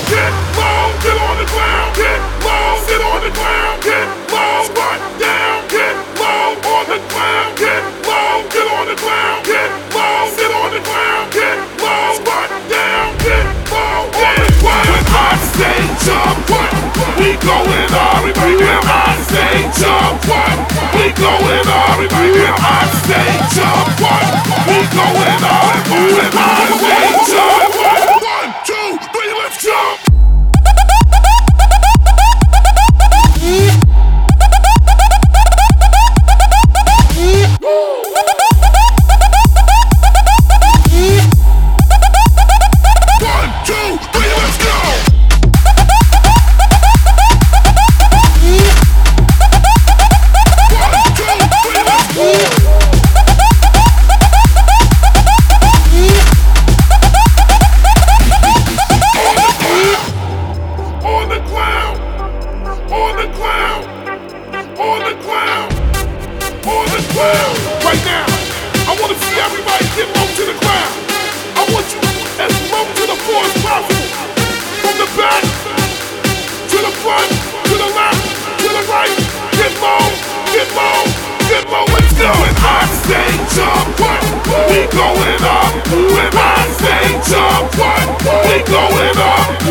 get low, get on the ground, get low, sit on the ground, get low, squat down, get low on the ground, get low, get on the ground, get low, sit on the ground, get low, squat down, get low on the ground. When I say jump, what? We going up, when I say jump, what? We going up, when I say jump, what? We going up, when I say jump, what? 1, 2, 3, let's jump! Right now, I want to see everybody get low to the ground. I want you as low to the floor as possible. From the back, to the front, to the left, to the right. Get low, get low, get low. Let's go. When I say jump, what? We going up. When I say jump, what? We going up.